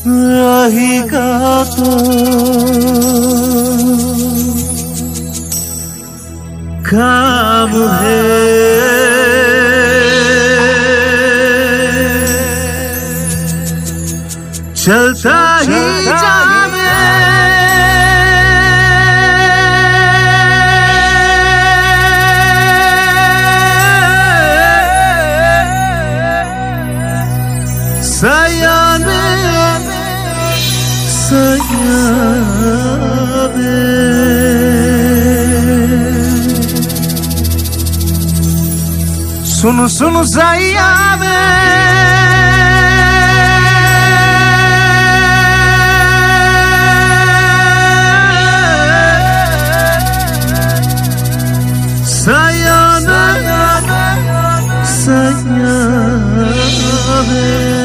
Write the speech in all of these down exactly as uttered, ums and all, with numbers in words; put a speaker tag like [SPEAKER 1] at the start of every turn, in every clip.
[SPEAKER 1] राही का तो काम है, चलता ही जावे सयाने सयाने सुन सुन सयाने सयाने सयाने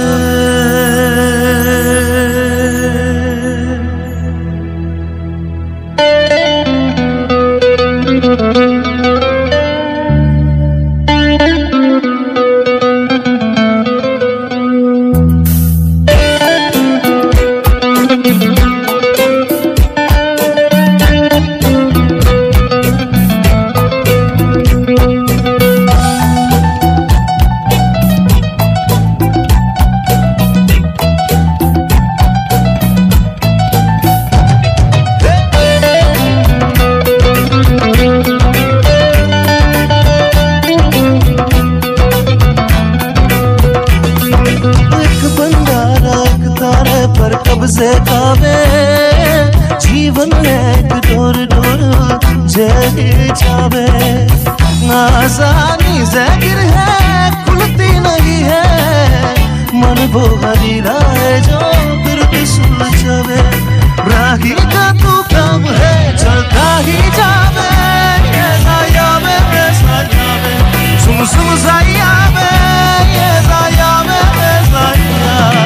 [SPEAKER 1] से कावे जीवन एक डोर डोर जगे जावे आसानी से गिर है खुलती नहीं है मन वो हरी राह जो फिर भी सुलझावे राही का तू काम है चलता ही जावे ऐसा यावे ऐसा यावे सुन सुन सायावे ऐसा यावे ऐसा यावे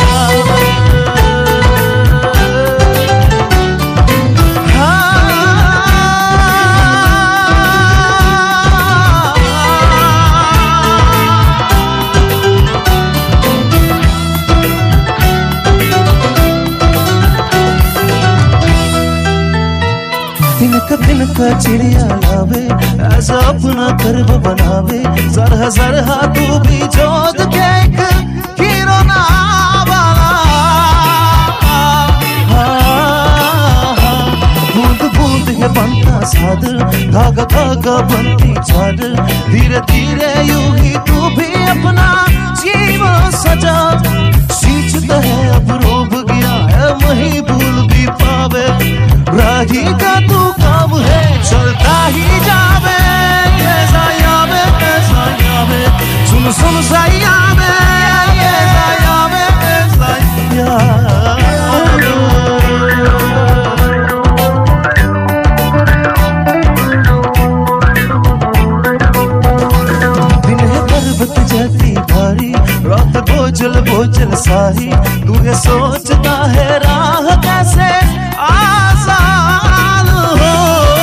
[SPEAKER 1] तिनका तिनका चिड़िया लावे ऐसा अपना कर्ब बनावे जरहा जरहा तू भी जोद के एक हीरो ना वाला बूंद बूंद है बनता सादर धागा धागा बनती चादर धीरे धीरे यूं ही तू भी अपना जीवन सजा सींचता है अब रोब गया है वही भूल भी पावे राही का तू काम है चलता ही जावे ऐसा यावे ऐसा यावे सुन सुन सायावे ऐसा यावे ऐसा यावे दिन है पर्वत जैसी भारी रात बोझल बोझल सारी तू ये सोचता है राह कैसे आसान हो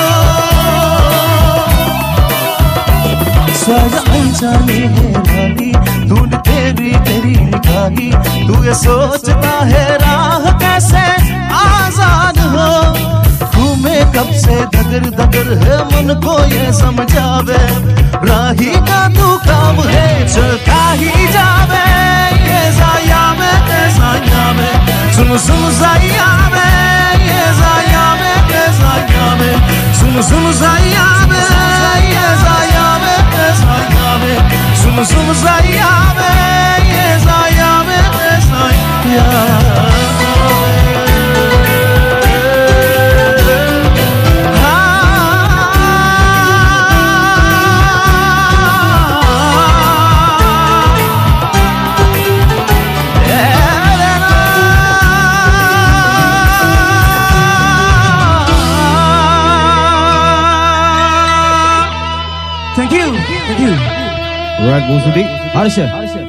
[SPEAKER 1] साया अनजाने है राही ढूंढ तेरी तेरी निगाही तू ये सोचता है राह कैसे आजाद हो घूमे कब से दगर दगर है मन को ये समझावे राही का तू काम है चलता ही जावे ये सायावे ये सायावे सुन सुन सायावे ये सायावे ये सायावे सुन सुन सायावे ये सायावे ये सायावे सुन सुन सायावे ये सायावे ये सायावे
[SPEAKER 2] Thank you. Thank you. Right, Bung Sudi. Harsha.